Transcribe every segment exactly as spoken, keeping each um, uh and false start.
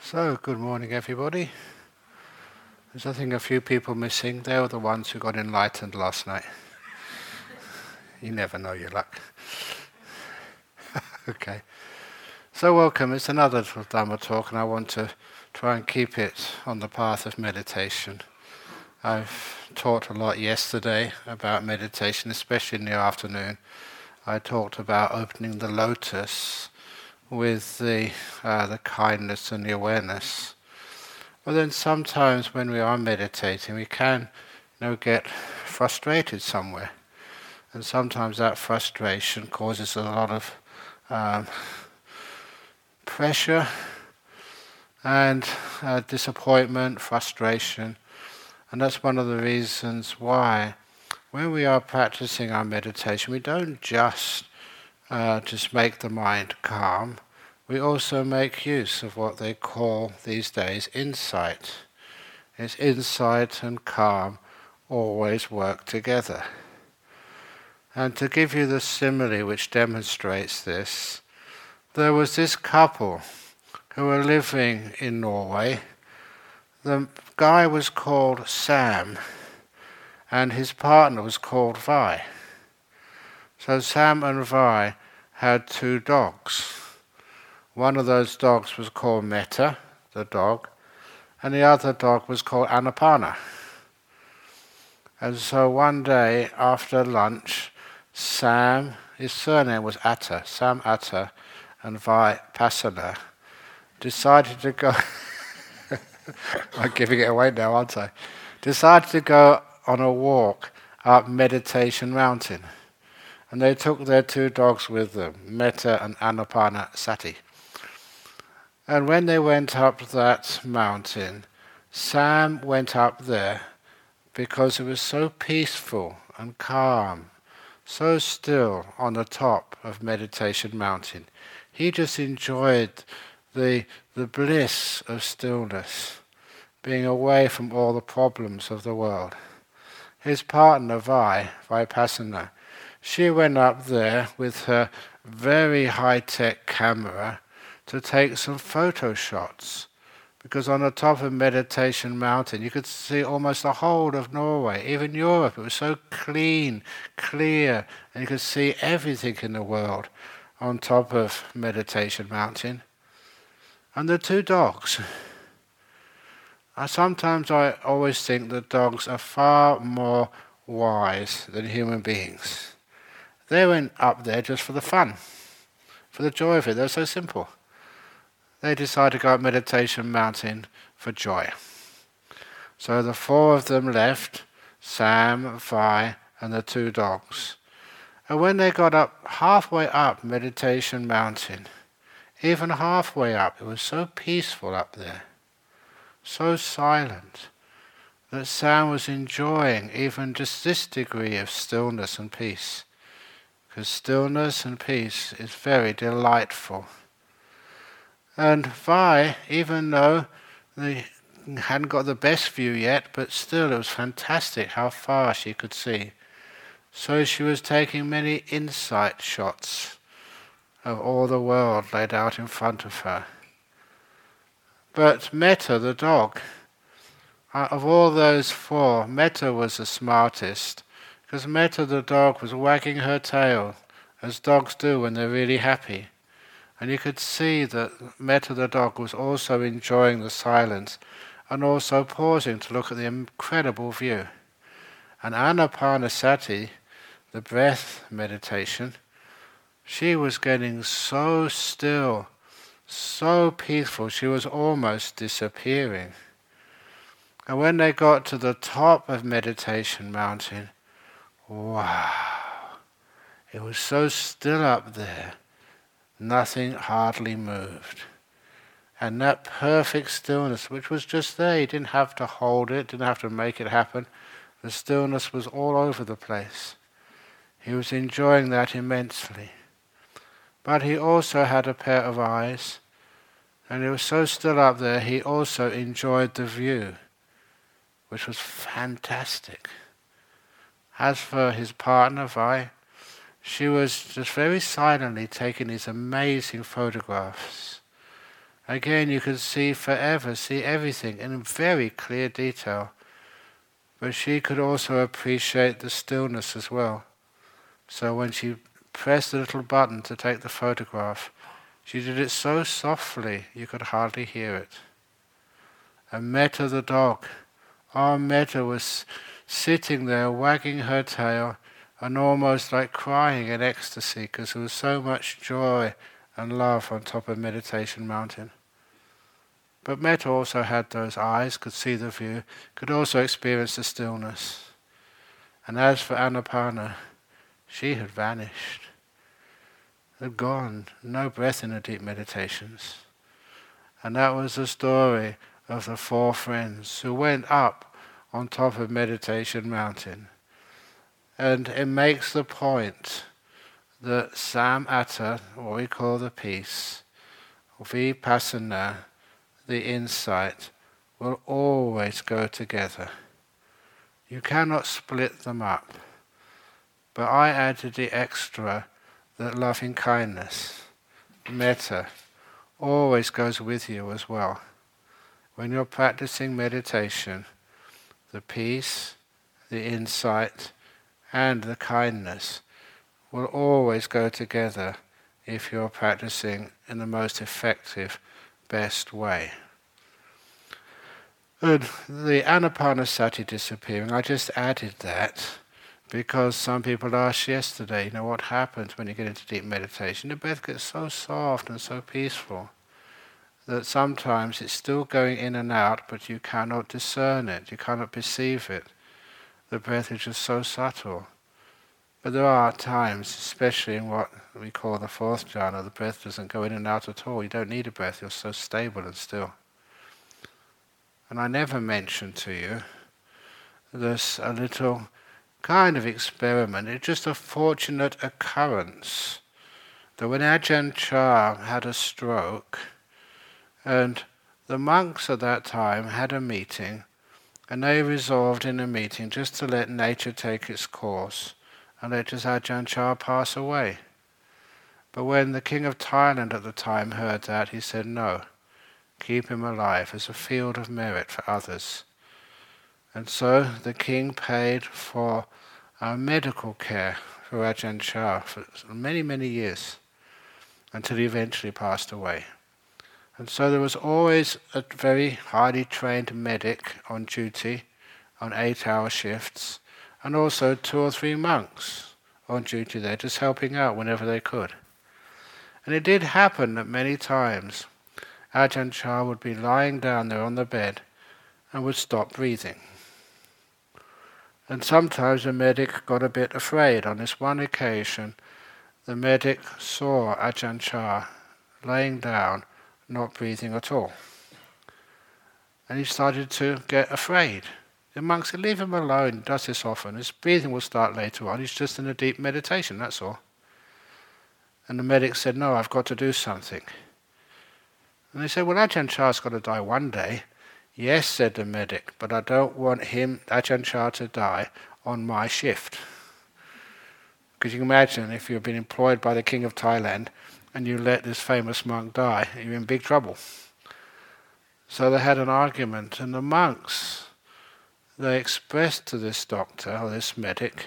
So, good morning everybody. There's I think a few people missing. They were the ones who got enlightened last night. You never know your luck. Okay. So welcome. It's another little Dhamma talk, and I want to try and keep it on the path of meditation. I've talked a lot yesterday about meditation, especially in the afternoon. I talked about opening the lotus with the uh, the kindness and the awareness. But then sometimes when we are meditating, we can, you know, get frustrated somewhere, and sometimes that frustration causes a lot of um, pressure and uh, disappointment, frustration, and that's one of the reasons why, when we are practicing our meditation, we don't just uh, just make the mind calm. We also make use of what they call these days insight. It's insight and calm always work together. And to give you the simile which demonstrates this, there was this couple who were living in Norway. The guy was called Sam, and his partner was called Vi. So Sam and Vi had two dogs. One of those dogs was called Metta, the dog, and the other dog was called Anapana. And so one day after lunch, Sam, his surname was Atta, Sam Atta and Vi Passana, decided to go, I'm giving it away now, aren't I? Decided to go on a walk up Meditation Mountain. And they took their two dogs with them, Metta and Anapana Sati. And when they went up that mountain, Sam went up there because it was so peaceful and calm, so still on the top of Meditation Mountain. He just enjoyed the, the bliss of stillness, being away from all the problems of the world. His partner, Vi, Vipassana, she went up there with her very high-tech camera to take some photo shots, because on the top of Meditation Mountain you could see almost the whole of Norway, even Europe. It was so clean, clear, and you could see everything in the world on top of Meditation Mountain. And the two dogs, I sometimes I always think that dogs are far more wise than human beings. They went up there just for the fun, for the joy of it. They're so simple. They decided to go up Meditation Mountain for joy. So the four of them left, Sam, Vi, and the two dogs. And when they got up, halfway up Meditation Mountain, even halfway up, it was so peaceful up there, so silent, that Sam was enjoying even just this degree of stillness and peace. Because stillness and peace is very delightful. And Vi, even though they hadn't got the best view yet, but still it was fantastic how far she could see. So she was taking many insight shots of all the world laid out in front of her. But Metta, the dog, of all those four, Metta was the smartest, because Metta, the dog, was wagging her tail, as dogs do when they're really happy. And you could see that Metta the dog was also enjoying the silence and also pausing to look at the incredible view. And Anapanasati, the breath meditation, she was getting so still, so peaceful, she was almost disappearing. And when they got to the top of Meditation Mountain, wow, it was so still up there. Nothing hardly moved. And that perfect stillness, which was just there, he didn't have to hold it, didn't have to make it happen. The stillness was all over the place. He was enjoying that immensely. But he also had a pair of eyes, and it was so still up there, he also enjoyed the view, which was fantastic. As for his partner, Vi, she was just very silently taking these amazing photographs. Again, you could see forever, see everything in very clear detail. But she could also appreciate the stillness as well. So when she pressed the little button to take the photograph, she did it so softly you could hardly hear it. And Meta the dog, our Meta was sitting there wagging her tail and almost like crying in ecstasy because there was so much joy and love on top of Meditation Mountain. But Metta also had those eyes, could see the view, could also experience the stillness. And as for Anapana, she had vanished, had gone, no breath in her deep meditations. And that was the story of the four friends who went up on top of Meditation Mountain. And it makes the point that Samatta, what we call the peace, Vipassana, the insight, will always go together. You cannot split them up. But I added the extra that loving kindness, metta, always goes with you as well. When you're practicing meditation, the peace, the insight, and the kindness will always go together if you're practicing in the most effective, best way. And the Anapanasati disappearing, I just added that because some people asked yesterday, you know, what happens when you get into deep meditation? The breath gets so soft and so peaceful that sometimes it's still going in and out, but you cannot discern it, you cannot perceive it. The breath is just so subtle. But there are times, especially in what we call the fourth jhana, the breath doesn't go in and out at all. You don't need a breath, you're so stable and still. And I never mentioned to you this a little kind of experiment. It's just a fortunate occurrence that when Ajahn Chah had a stroke, and the monks at that time had a meeting, and they resolved in a meeting just to let nature take its course and let just Ajahn Chah pass away. But when the king of Thailand at the time heard that, he said, no, keep him alive as a field of merit for others. And so the king paid for uh, medical care for Ajahn Chah for many, many years, until he eventually passed away. And so there was always a very highly trained medic on duty, on eight-hour shifts, and also two or three monks on duty there, just helping out whenever they could. And it did happen that many times Ajahn Chah would be lying down there on the bed and would stop breathing. And sometimes the medic got a bit afraid. On this one occasion, the medic saw Ajahn Chah laying down, not breathing at all. And he started to get afraid. The monks said, leave him alone, he does this often. His breathing will start later on, he's just in a deep meditation, that's all. And the medic said, no, I've got to do something. And they said, well, Ajahn Chah's got to die one day. Yes, said the medic, but I don't want him, Ajahn Chah, to die on my shift. Because you can imagine if you've been employed by the king of Thailand and you let this famous monk die, you're in big trouble. So they had an argument, and the monks, they expressed to this doctor, or this medic,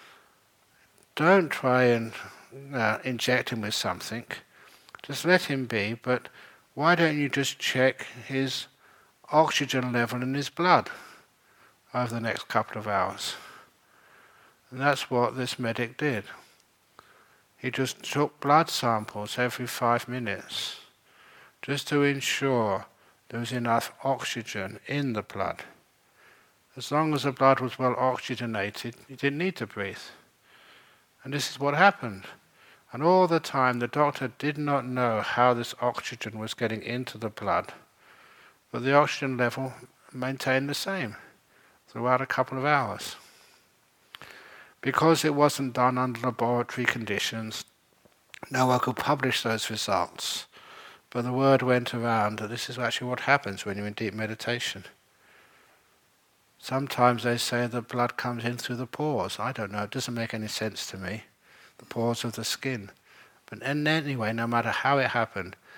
don't try and uh, inject him with something, just let him be, but why don't you just check his oxygen level in his blood over the next couple of hours? And that's what this medic did. He just took blood samples every five minutes just to ensure there was enough oxygen in the blood. As long as the blood was well oxygenated, he didn't need to breathe. And this is what happened. And all the time the doctor did not know how this oxygen was getting into the blood, but the oxygen level maintained the same throughout a couple of hours. Because it wasn't done under laboratory conditions, no one could publish those results. But the word went around that this is actually what happens when you're in deep meditation. Sometimes they say the blood comes in through the pores. I don't know, it doesn't make any sense to me. The pores of the skin. But in anyway, no matter how it happened,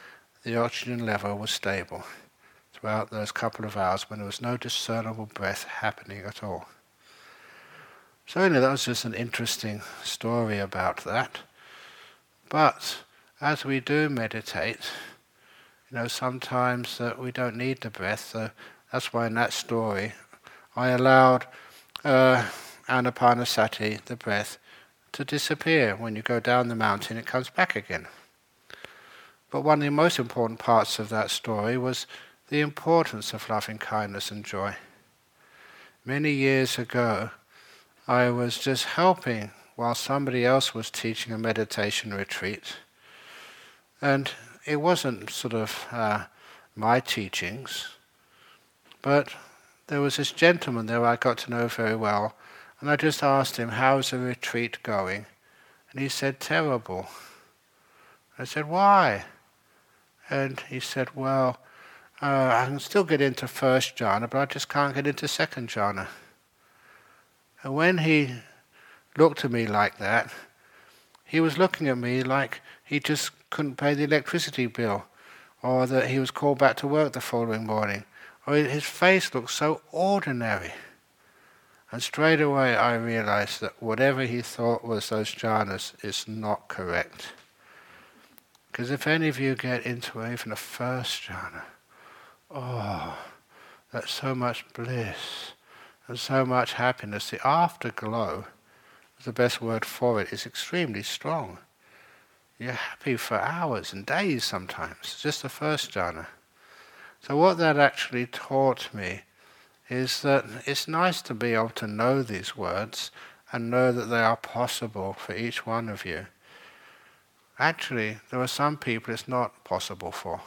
the oxygen level was stable throughout those couple of hours when there was no discernible breath happening at all. So anyway, that was just an interesting story about that. But as we do meditate, you know, sometimes uh, we don't need the breath. So that's why in that story I allowed uh, Anapanasati, the breath, to disappear. When you go down the mountain, it comes back again. But one of the most important parts of that story was the importance of loving kindness and joy. Many years ago, I was just helping while somebody else was teaching a meditation retreat. And it wasn't sort of uh, my teachings, but there was this gentleman there I got to know very well, and I just asked him, how's the retreat going? And he said, terrible. I said, why? And he said, well, uh, I can still get into first jhana, but I just can't get into second jhana. And when he looked at me like that, he was looking at me like he just couldn't pay the electricity bill, or that he was called back to work the following morning. Or his face looked so ordinary. And straight away I realized that whatever he thought was those jhanas is not correct. Because if any of you get into even a first jhana, oh, that's so much bliss and so much happiness. The afterglow, the best word for it, is extremely strong. You're happy for hours and days sometimes, just the first jhana. So what that actually taught me is that it's nice to be able to know these words and know that they are possible for each one of you. Actually, there are some people it's not possible for.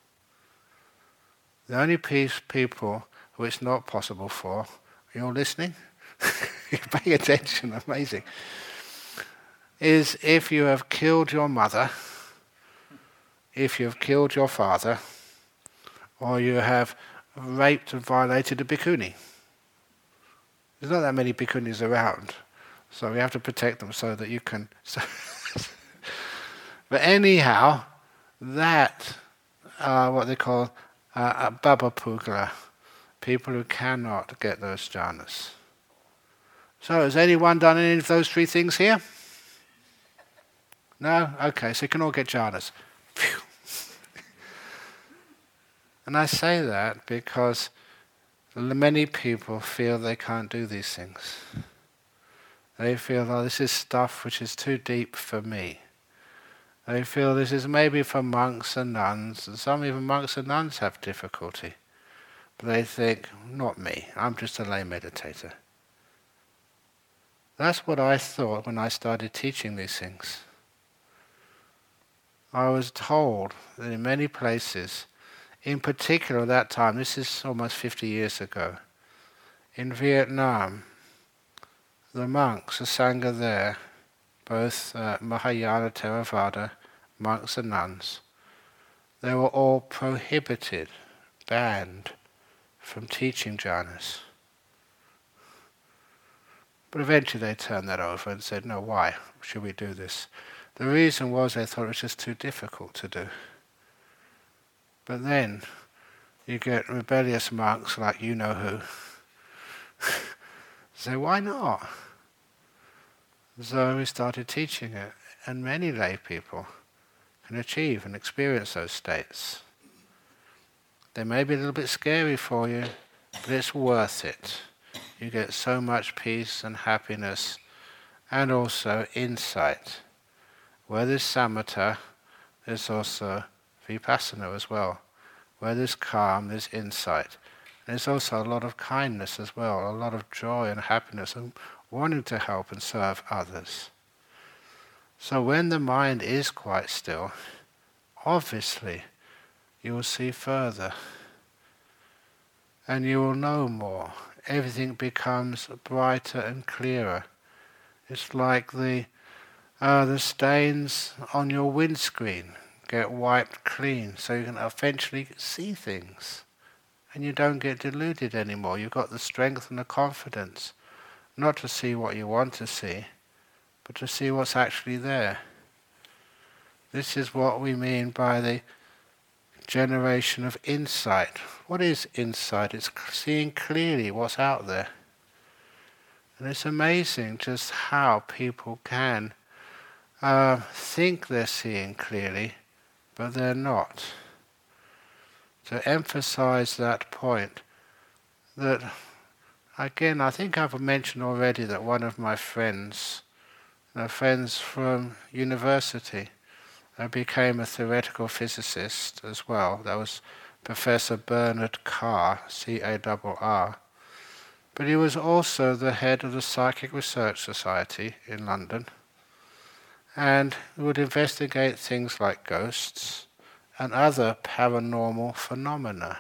The only piece people who it's not possible for, you're listening? You're paying attention, amazing, is if you have killed your mother, if you have killed your father, or you have raped and violated a bhikkhuni. There's not that many bhikkhunis around, so we have to protect them so that you can... So but anyhow, that are what they call uh, Baba Pugala, people who cannot get those jhanas. So has anyone done any of those three things here? No? Okay, so you can all get jhanas. Phew. And I say that because many people feel they can't do these things. They feel, oh, this is stuff which is too deep for me. They feel this is maybe for monks and nuns, and some even monks and nuns have difficulty. But they think, not me, I'm just a lay meditator. That's what I thought when I started teaching these things. I was told that in many places, in particular at that time, this is almost fifty years ago, in Vietnam, the monks, the Sangha there, both uh, Mahayana Theravada, monks and nuns, they were all prohibited, banned from teaching jhanas. But eventually they turned that over and said, no, why should we do this? The reason was they thought it was just too difficult to do. But then you get rebellious monks like you know who say, why not? So we started teaching it, and many lay people can achieve and experience those states. They may be a little bit scary for you, but it's worth it. You get so much peace and happiness and also insight. Where there's samatha, there's also vipassana as well. Where there's calm, there's insight. And there's also a lot of kindness as well, a lot of joy and happiness and wanting to help and serve others. So when the mind is quite still, obviously you will see further. And you will know more. Everything becomes brighter and clearer. It's like the uh, the stains on your windscreen get wiped clean so you can eventually see things. And you don't get deluded anymore. You've got the strength and the confidence not to see what you want to see, but to see what's actually there. This is what we mean by the generation of insight. What is insight? It's seeing clearly what's out there. And it's amazing just how people can uh, think they're seeing clearly, but they're not. To emphasize that point, that again, I think I've mentioned already that one of my friends, uh, friends from university, uh, became a theoretical physicist as well. That was Professor Bernard Carr, C A R R. But he was also the head of the Psychic Research Society in London, and would investigate things like ghosts and other paranormal phenomena.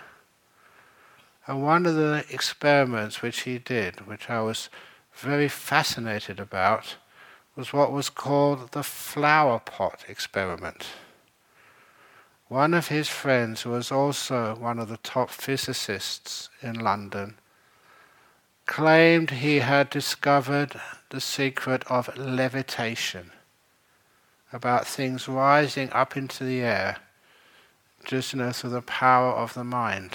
And one of the experiments which he did, which I was very fascinated about, was what was called the flower pot experiment. One of his friends, who was also one of the top physicists in London, claimed he had discovered the secret of levitation, about things rising up into the air, just you know, through the power of the mind.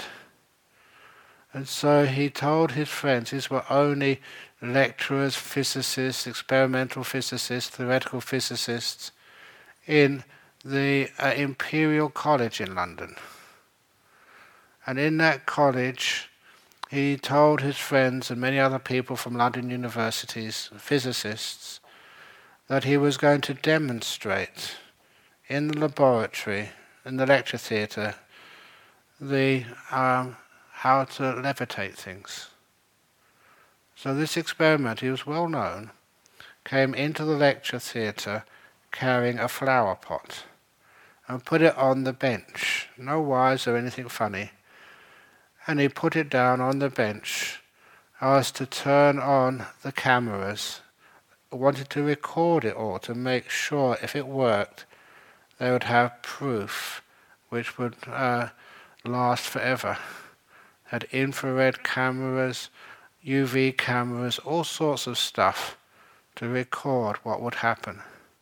And so he told his friends, these were only lecturers, physicists, experimental physicists, theoretical physicists, in the uh, Imperial College in London. And in that college, he told his friends and many other people from London universities, physicists, that he was going to demonstrate in the laboratory, in the lecture theatre, the um, how to levitate things. So this experiment, he was well known, came into the lecture theatre carrying a flower pot and put it on the bench. No wires or anything funny. And he put it down on the bench, asked to turn on the cameras, wanted to record it all to make sure if it worked, they would have proof which would uh, last forever. Had infrared cameras, U V cameras, all sorts of stuff to record what would happen.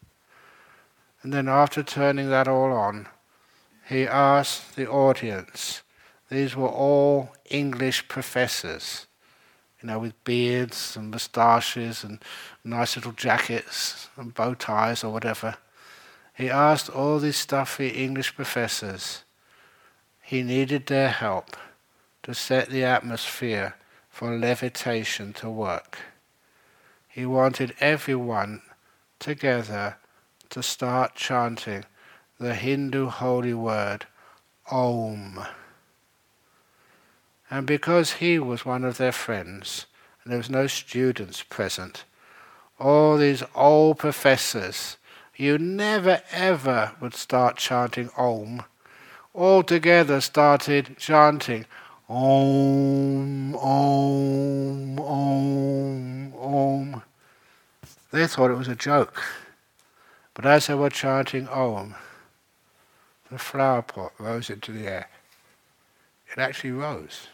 And then after turning that all on, he asked the audience, these were all English professors, you know, with beards and moustaches and nice little jackets and bow ties or whatever. He asked all these stuffy English professors, he needed their help to set the atmosphere for levitation to work. He wanted everyone together to start chanting the Hindu holy word, Om. And because he was one of their friends, and there was no students present, all these old professors, you never ever would start chanting Om, all together started chanting Om, Om, Om, Om. They thought it was a joke. But as they were chanting Om, the flower pot rose into the air. It actually rose.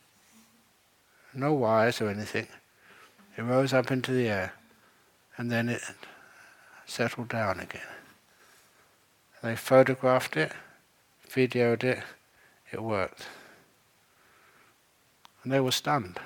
No wires or anything. It rose up into the air, and then it settled down again. They photographed it, videoed it, it worked. And they were stunned.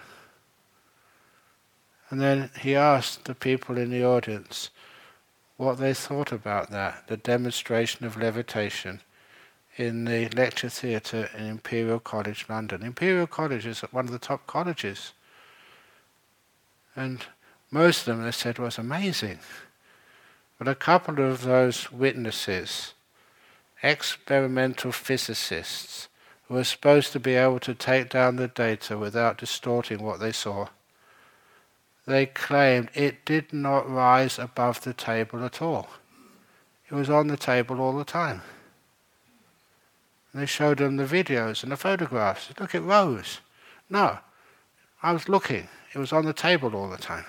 And then he asked the people in the audience what they thought about that, the demonstration of levitation in the lecture theatre in Imperial College, London. Imperial College is one of the top colleges. And most of them, they said, was amazing. But a couple of those witnesses, experimental physicists, who were supposed to be able to take down the data without distorting what they saw, they claimed it did not rise above the table at all. It was on the table all the time. And they showed them the videos and the photographs. Look, it rose. No, I was looking. It was on the table all the time.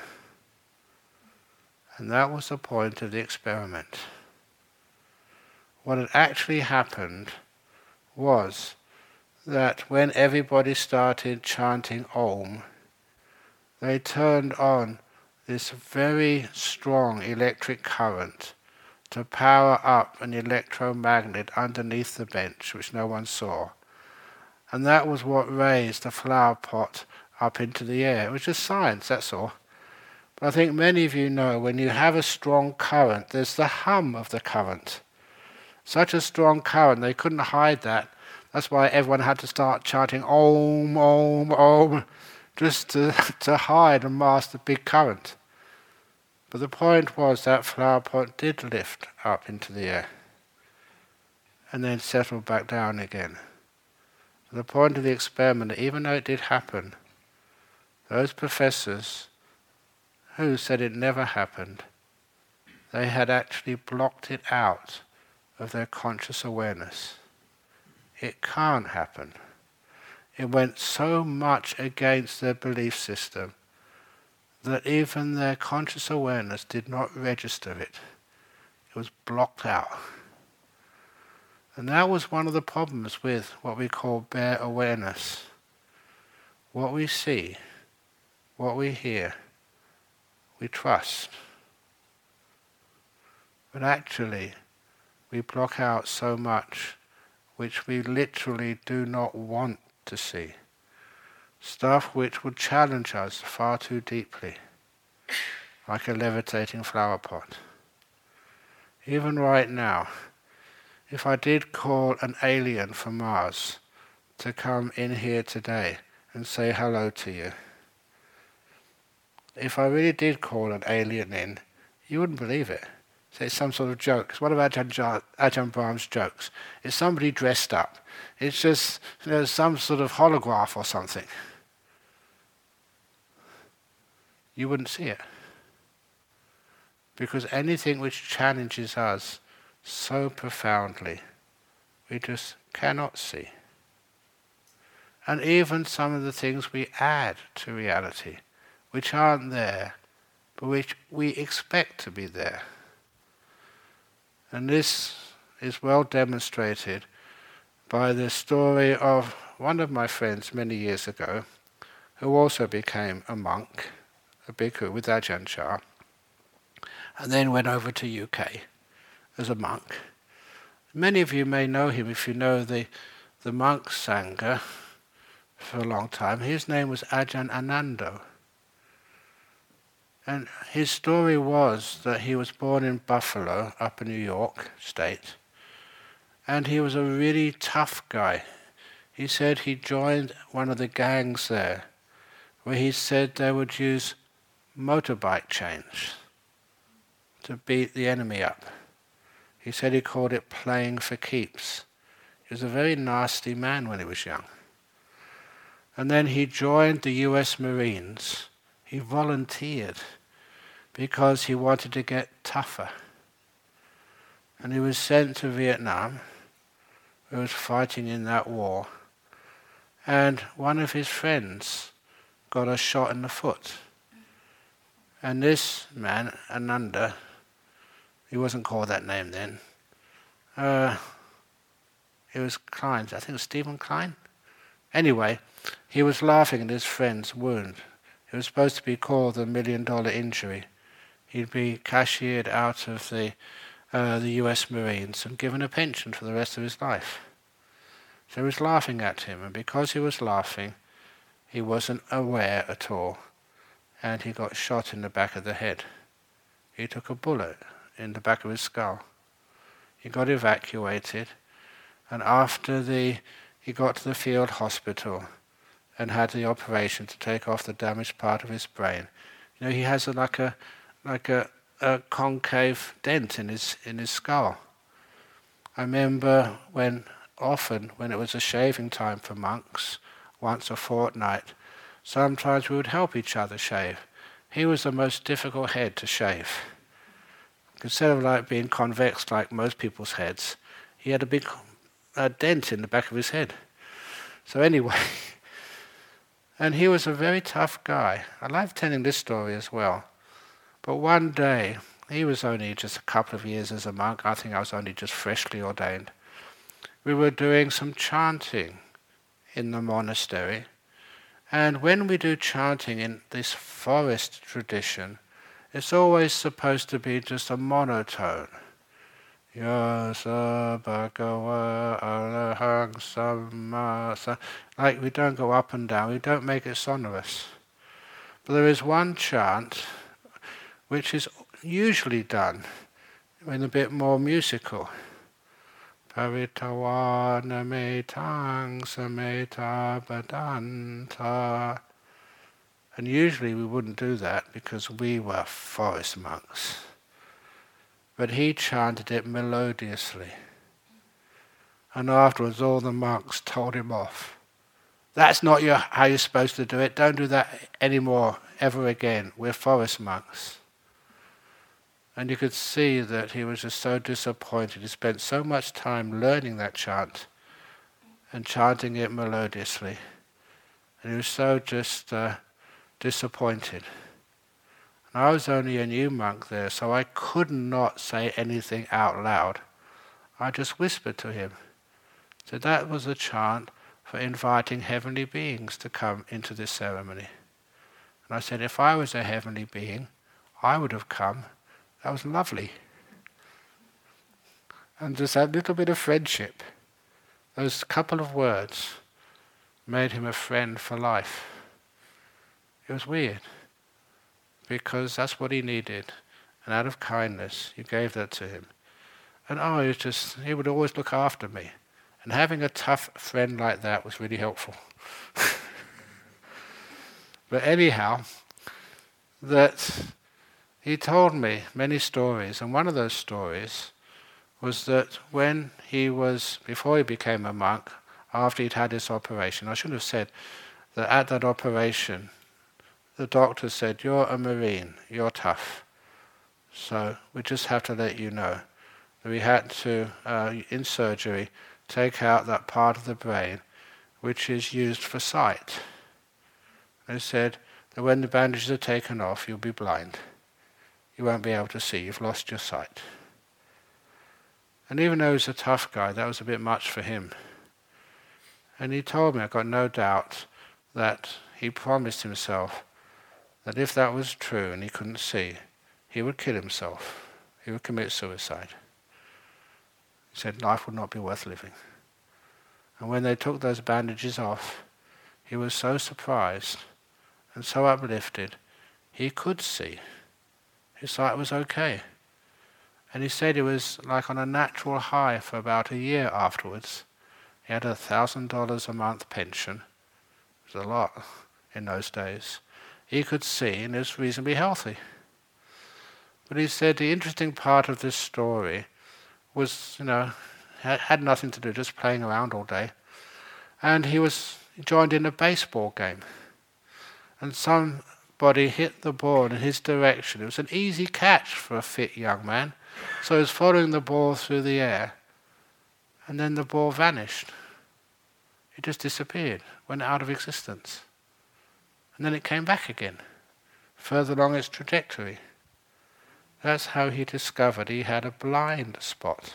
And that was the point of the experiment. What had actually happened was that when everybody started chanting Om, they turned on this very strong electric current to power up an electromagnet underneath the bench, which no one saw. And that was what raised the flower pot up into the air. It was just science, that's all. But I think many of you know when you have a strong current, there's the hum of the current. Such a strong current, they couldn't hide that. That's why everyone had to start chanting Om, Om, Om, just to, to hide and mask the big current. But the point was that flower pot did lift up into the air and then settle back down again. The point of the experiment, even though it did happen, those professors who said it never happened, they had actually blocked it out of their conscious awareness. It can't happen. It went so much against their belief system that even their conscious awareness did not register it. It was blocked out. And that was one of the problems with what we call bare awareness. What we see, what we hear, we trust. But actually, we block out so much which we literally do not want to see. Stuff which would challenge us far too deeply, like a levitating flower pot. Even right now, if I did call an alien from Mars to come in here today and say hello to you, if I really did call an alien in, you wouldn't believe it. So it's some sort of joke. It's one of Ajahn, Ajahn Brahm's jokes. It's somebody dressed up. It's just, you know, some sort of holograph or something. You wouldn't see it. Because anything which challenges us so profoundly, we just cannot see. And even some of the things we add to reality, which aren't there, but which we expect to be there. And this is well demonstrated by the story of one of my friends many years ago, who also became a monk, a bhikkhu with Ajahn Chah, and then went over to U K as a monk. Many of you may know him if you know the, the monk Sangha for a long time. His name was Ajahn Anando. And his story was that he was born in Buffalo, up in New York State, and he was a really tough guy. He said he joined one of the gangs there, where he said they would use motorbike chains to beat the enemy up. He said he called it playing for keeps. He was a very nasty man when he was young. And then he joined the U S Marines. He volunteered because he wanted to get tougher. And he was sent to Vietnam. He was fighting in that war. And one of his friends got a shot in the foot. And this man, Ananda, he wasn't called that name then. Uh, it was Klein, I think it was Stephen Klein. Anyway, he was laughing at his friend's wound. It was supposed to be called the million dollar injury. He'd be cashiered out of the uh, the U S Marines and given a pension for the rest of his life. So he was laughing at him, and because he was laughing, he wasn't aware at all, and he got shot in the back of the head. He took a bullet in the back of his skull. He got evacuated, and after the he got to the field hospital and had the operation to take off the damaged part of his brain. You know, he has a, like a like a, a concave dent in his in his skull. I remember when often when it was a shaving time for monks, once a fortnight, sometimes we would help each other shave. He was the most difficult head to shave. Instead of like being convex like most people's heads, he had a big uh, dent in the back of his head. So anyway, and he was a very tough guy. I like telling this story as well. But one day, he was only just a couple of years as a monk. I think I was only just freshly ordained. We were doing some chanting in the monastery. And when we do chanting in this forest tradition, it's always supposed to be just a monotone. Yasa Bhagava Arahang Samma Sa. Like we don't go up and down, we don't make it sonorous. But there is one chant which is usually done in a bit more musical. Paritavana metang sameta badanta. And usually we wouldn't do that because we were forest monks. But he chanted it melodiously. And afterwards all the monks told him off. That's not your, how you're supposed to do it. Don't do that anymore, ever again. We're forest monks. And you could see that he was just so disappointed. He spent so much time learning that chant and chanting it melodiously. And he was so just uh, disappointed. And I was only a new monk there, so I could not say anything out loud. I just whispered to him. So that was a chant for inviting heavenly beings to come into this ceremony. And I said, if I was a heavenly being, I would have come. That was lovely. And just that little bit of friendship, those couple of words, made him a friend for life. It was weird, because that's what he needed. And out of kindness, you gave that to him. And oh, he was just, he would always look after me. And having a tough friend like that was really helpful. But anyhow, that he told me many stories, and one of those stories was that when he was, before he became a monk, after he'd had this operation, I should have said that at that operation, the doctor said, you're a Marine, you're tough. So we just have to let you know that we had to, uh, in surgery, take out that part of the brain which is used for sight. They said that when the bandages are taken off, you'll be blind. You won't be able to see, you've lost your sight. And even though he was a tough guy, that was a bit much for him. And he told me, I've got no doubt, that he promised himself that if that was true and he couldn't see, he would kill himself. He would commit suicide. He said life would not be worth living. And when they took those bandages off, he was so surprised and so uplifted, he could see. His sight was okay. And he said he was like on a natural high for about a year afterwards. He had a thousand dollars a month pension. It was a lot in those days. He could see and he was reasonably healthy. But he said the interesting part of this story was, you know, had nothing to do, just playing around all day. And he was he joined in a baseball game. And somebody hit the ball in his direction. It was an easy catch for a fit young man. So he was following the ball through the air. And then the ball vanished. It just disappeared, went out of existence. And then it came back again, further along its trajectory. That's how he discovered he had a blind spot.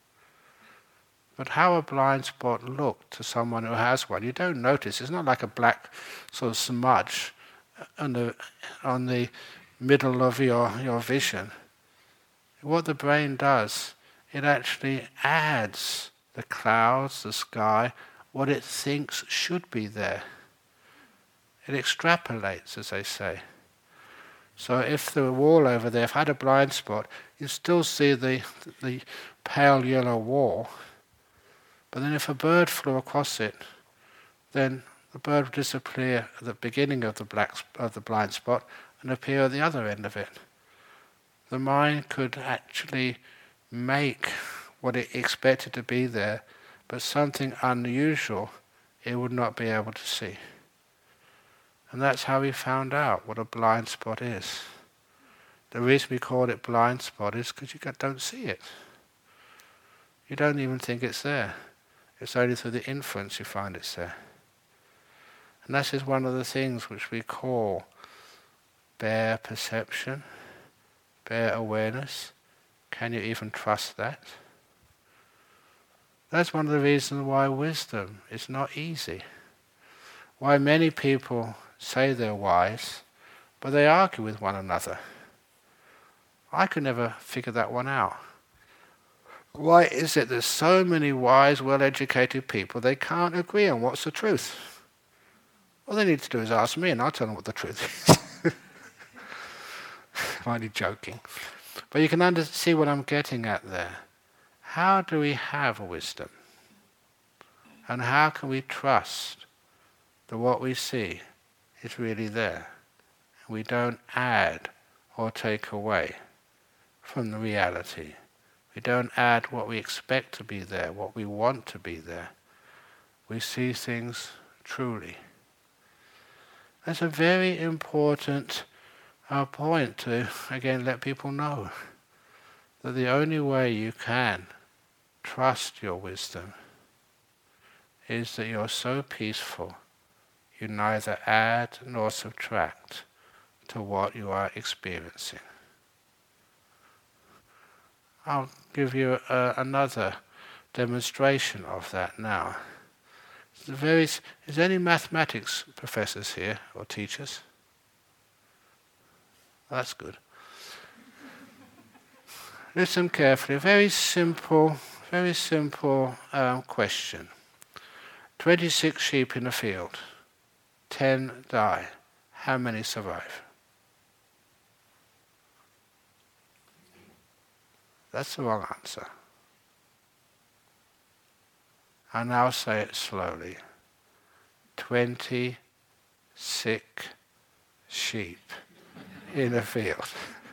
But how a blind spot looked to someone who has one, you don't notice. It's not like a black sort of smudge on the, on the middle of your, your vision. What the brain does, it actually adds the clouds, the sky, what it thinks should be there. It extrapolates, as they say. So if the wall over there, if I had a blind spot, you still see the the pale yellow wall. But then if a bird flew across it, then the bird would disappear at the beginning of the black of the blind spot and appear at the other end of it. The mind could actually make what it expected to be there, but something unusual it would not be able to see. And that's how we found out what a blind spot is. The reason we call it blind spot is because you don't see it. You don't even think it's there. It's only through the inference you find it's there. And that is one of the things which we call bare perception, bare awareness. Can you even trust that? That's one of the reasons why wisdom is not easy. Why many people say they're wise, but they argue with one another. I could never figure that one out. Why is it there's so many wise, well-educated people, they can't agree on what's the truth? All they need to do is ask me and I'll tell them what the truth is. I'm only joking. But you can under- see what I'm getting at there. How do we have wisdom? And how can we trust that what we see is really there? We don't add or take away from the reality. We don't add what we expect to be there, what we want to be there. We see things truly. That's a very important uh, point to, again, let people know that the only way you can trust your wisdom is that you're so peaceful you neither add nor subtract to what you are experiencing. I'll give you uh, another demonstration of that now. The very, is there any mathematics professors here or teachers? Oh, that's good. Listen carefully. A very simple, very simple um, question. twenty-six sheep in a field. ten die. How many survive? That's the wrong answer. I now say it slowly. Twenty sick sheep in a field.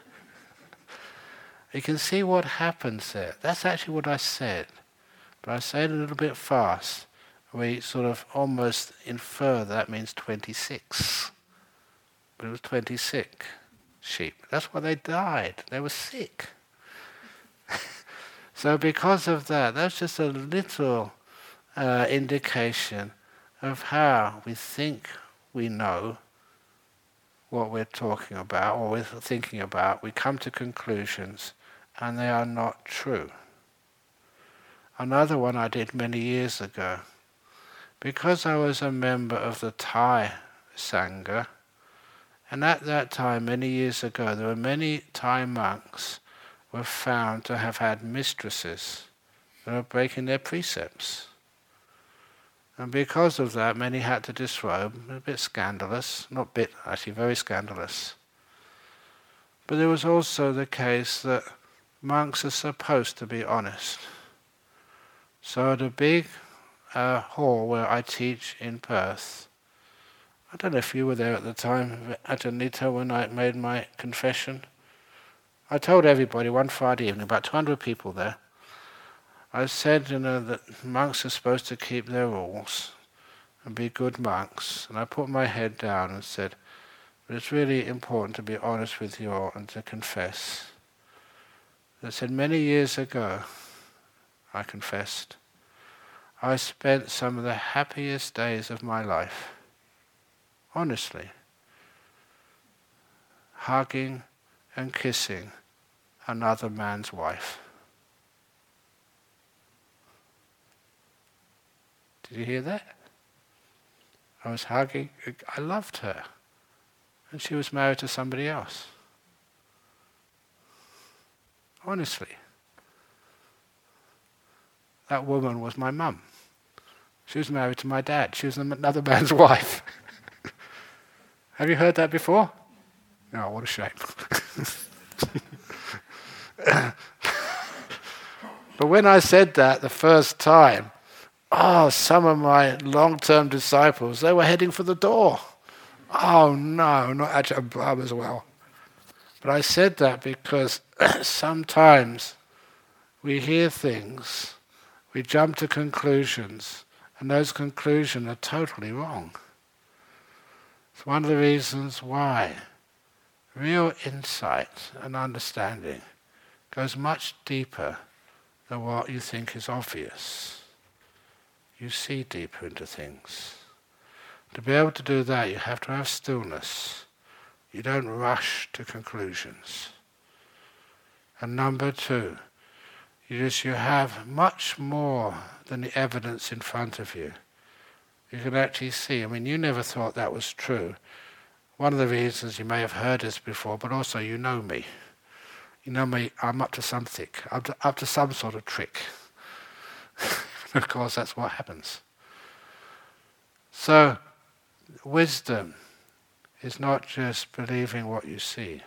You can see what happens there. That's actually what I said. But I say it a little bit fast. We sort of almost infer that means twenty-six. But it was twenty sick sheep. That's why they died. They were sick. So because of that, that's just a little uh, indication of how we think we know what we're talking about or we're thinking about. We come to conclusions and they are not true. Another one I did many years ago, because I was a member of the Thai Sangha, and at that time, many years ago, there were many Thai monks were found to have had mistresses that were breaking their precepts. And because of that, many had to disrobe. A bit scandalous, not bit, actually very scandalous. But there was also the case that monks are supposed to be honest. So at a big uh, hall where I teach in Perth, I don't know if you were there at the time, Ajanita, when I made my confession. I told everybody one Friday evening, about two hundred people there, I said, you know, that monks are supposed to keep their rules and be good monks. And I put my head down and said, but it's really important to be honest with you all and to confess. I said, many years ago, I confessed, I spent some of the happiest days of my life, honestly, hugging and kissing another man's wife. Did you hear that? I was hugging, I loved her, and she was married to somebody else. Honestly. That woman was my mum. She was married to my dad. She was another man's wife. Have you heard that before? No, what a shame. But when I said that the first time, oh, some of my long-term disciples, they were heading for the door. Oh no, not Ajahn Brahm as well. But I said that because sometimes we hear things, we jump to conclusions, and those conclusions are totally wrong. It's one of the reasons why real insight and understanding goes much deeper than what you think is obvious. You see deeper into things. To be able to do that, you have to have stillness. You don't rush to conclusions. And number two, you just you have much more than the evidence in front of you. You can actually see. I mean, you never thought that was true. One of the reasons you may have heard this before, but also you know me. you know me, I'm up to something, up to, up to some sort of trick. Of course, that's what happens. So, wisdom is not just believing what you see.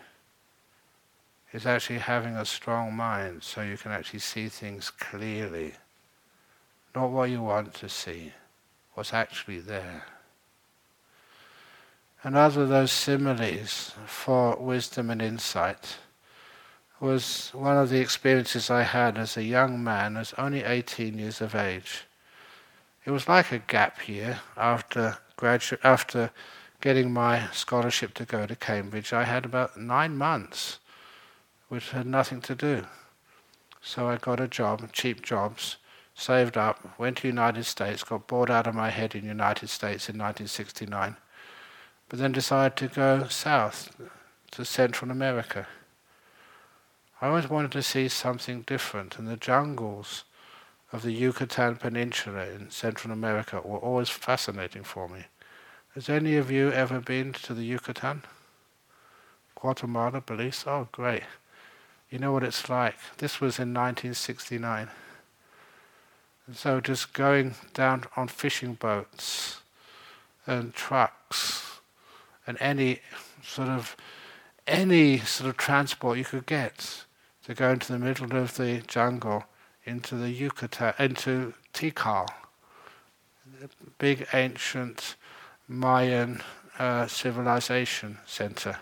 It's actually having a strong mind so you can actually see things clearly. Not what you want to see, what's actually there. Another of those similes for wisdom and insight was one of the experiences I had as a young man, as only eighteen years of age. It was like a gap year after gradu- after getting my scholarship to go to Cambridge. I had about nine months which had nothing to do. So I got a job, cheap jobs, saved up, went to the United States, got bored out of my head in the United States in nineteen sixty-nine, but then decided to go south to Central America. I always wanted to see something different, and the jungles of the Yucatan Peninsula in Central America were always fascinating for me. Has any of you ever been to the Yucatan? Guatemala, Belize? Oh, great. You know what it's like. This was in nineteen sixty-nine. And so just going down on fishing boats and trucks and any sort of any sort of transport you could get to go into the middle of the jungle, into the Yucatan, into Tikal, the big ancient Mayan uh, civilization center.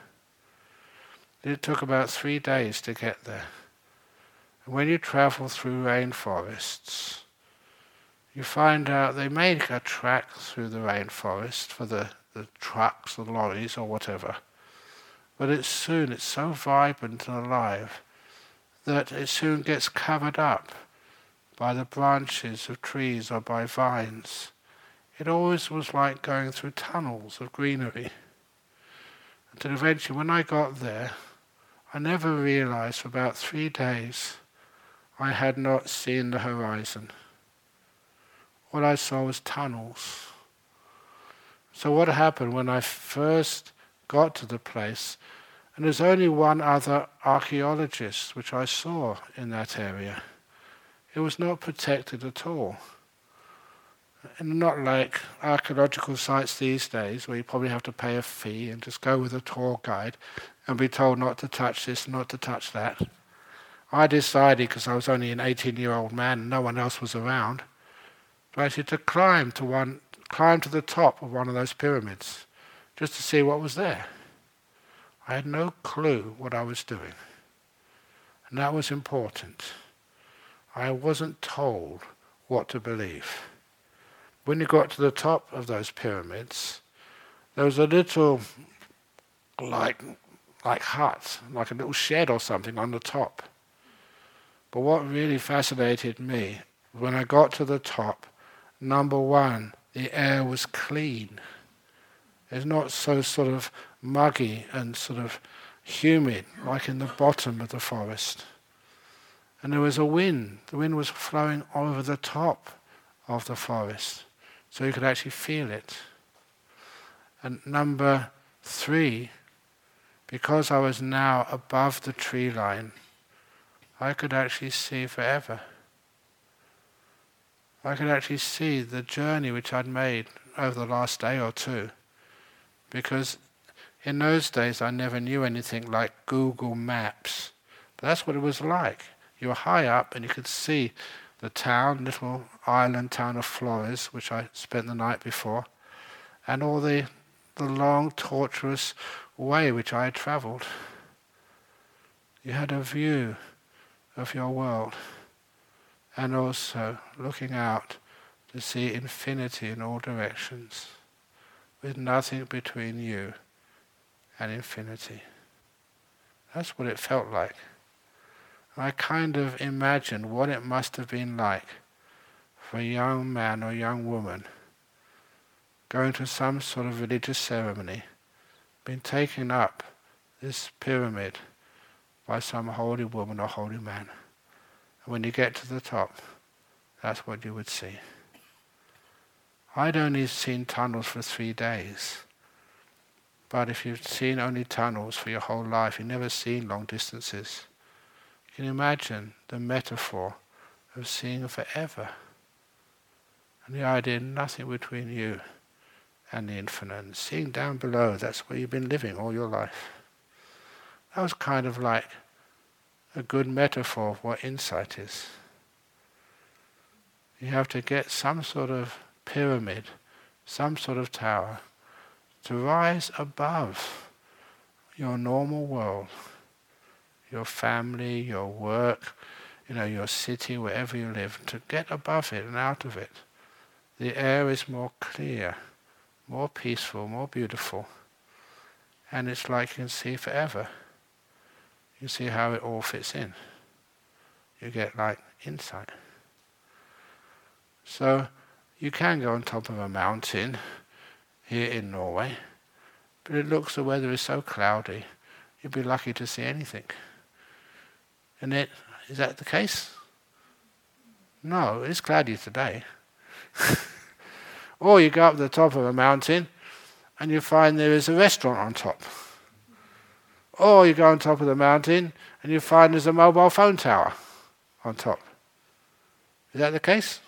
It took about three days to get there. And when you travel through rainforests, you find out they make a track through the rainforest for the, the trucks, the lorries or whatever. But it's soon, it's so vibrant and alive that it soon gets covered up by the branches of trees or by vines. It always was like going through tunnels of greenery. Until eventually, when I got there, I never realized for about three days I had not seen the horizon. All I saw was tunnels. So what happened when I first got to the place, and there's only one other archaeologist which I saw in that area. It was not protected at all. And not like archaeological sites these days where you probably have to pay a fee and just go with a tour guide and be told not to touch this, not to touch that. I decided, because I was only an eighteen-year-old man and no one else was around, to actually to climb to one, climb to the top of one of those pyramids just to see what was there. I had no clue what I was doing. And that was important. I wasn't told what to believe. When you got to the top of those pyramids, there was a little, like, like hut, like a little shed or something on the top. But what really fascinated me, when I got to the top, number one, the air was clean. It's not so sort of muggy and sort of humid like in the bottom of the forest. And there was a wind. The wind was flowing over the top of the forest, so you could actually feel it. And number three, because I was now above the tree line, I could actually see forever. I could actually see the journey which I'd made over the last day or two. Because in those days I never knew anything like Google Maps. But that's what it was like. You were high up and you could see the town, little island town of Flores, which I spent the night before, and all the, the long, tortuous way which I had travelled. You had a view of your world, and also looking out to see infinity in all directions, with nothing between you and infinity. That's what it felt like. I kind of imagined what it must have been like for a young man or young woman going to some sort of religious ceremony, being taken up this pyramid by some holy woman or holy man. And when you get to the top, that's what you would see. I'd only seen tunnels for three days. But if you've seen only tunnels for your whole life, you've never seen long distances. can imagine the metaphor of seeing forever. And the idea, nothing between you and the infinite. And seeing down below, that's where you've been living all your life. That was kind of like a good metaphor of what insight is. You have to get some sort of pyramid, some sort of tower, to rise above your normal world, your family, your work, you know, your city, wherever you live, to get above it and out of it. The air is more clear, more peaceful, more beautiful, and it's like you can see forever. You see how it all fits in. You get like insight. So you can go on top of a mountain here in Norway, but it looks, the weather is so cloudy, you'd be lucky to see anything. And it, is that the case? No, it's cloudy today. Or you go up the top of a mountain and you find there is a restaurant on top. Or you go on top of the mountain and you find there's a mobile phone tower on top. Is that the case?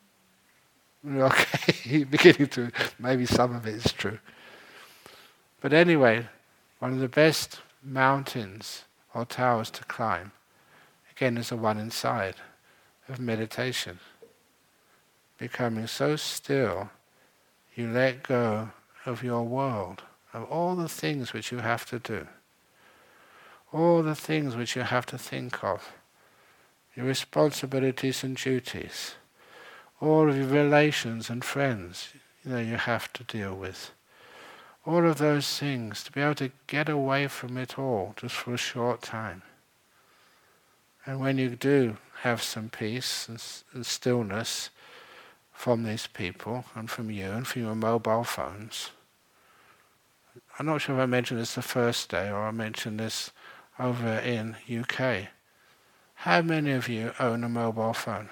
Okay, beginning to, maybe some of it is true. But anyway, one of the best mountains or towers to climb, again, is the one inside of meditation. Becoming so still, you let go of your world, of all the things which you have to do, all the things which you have to think of, your responsibilities and duties, all of your relations and friends, you know, you have to deal with. All of those things, to be able to get away from it all just for a short time. And when you do have some peace and, and stillness from these people and from you and from your mobile phones, I'm not sure if I mentioned this the first day or I mentioned this over in U K. How many of you own a mobile phone?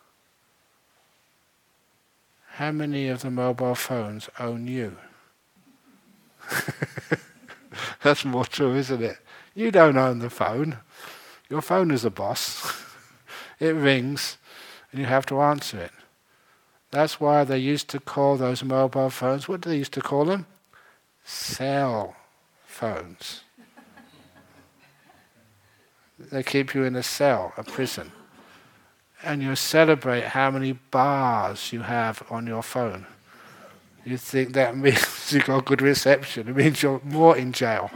How many of the mobile phones own you? That's more true, isn't it? You don't own the phone. Your phone is a boss. It rings and you have to answer it. That's why they used to call those mobile phones, what do they used to call them? Cell phones. They keep you in a cell, a prison. And you celebrate how many bars you have on your phone. You think that means you got good reception. It means you're more in jail.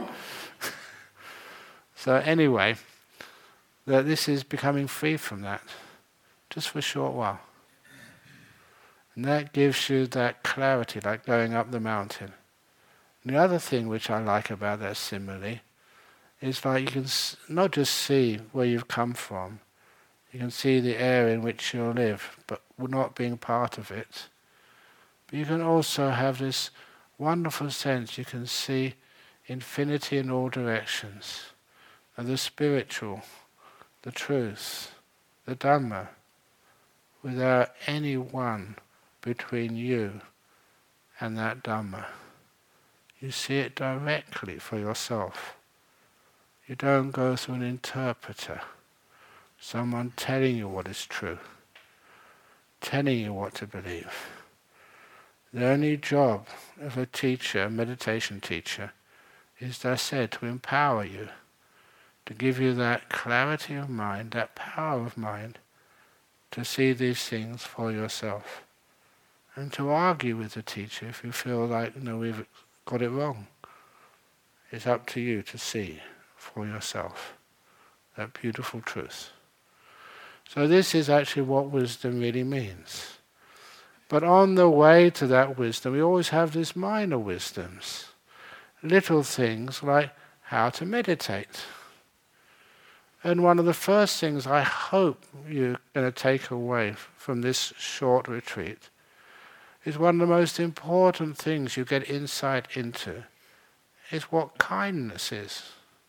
So anyway, that this is becoming free from that, just for a short while. And that gives you that clarity, like going up the mountain. And the other thing which I like about that simile is like you can not just see where you've come from, you can see the area in which you live, but not being part of it. But you can also have this wonderful sense, you can see infinity in all directions, and the spiritual, the truth, the Dhamma, without any one between you and that Dhamma. You see it directly for yourself. You don't go through an interpreter, someone telling you what is true, telling you what to believe. The only job of a teacher, a meditation teacher, is, as I said, to empower you, to give you that clarity of mind, that power of mind, to see these things for yourself. And to argue with the teacher if you feel like, you know, we've got it wrong. It's up to you to see for yourself that beautiful truth. So this is actually what wisdom really means. But on the way to that wisdom, we always have these minor wisdoms. Little things like how to meditate. And one of the first things I hope you're going to take away from this short retreat is one of the most important things you get insight into is what kindness is.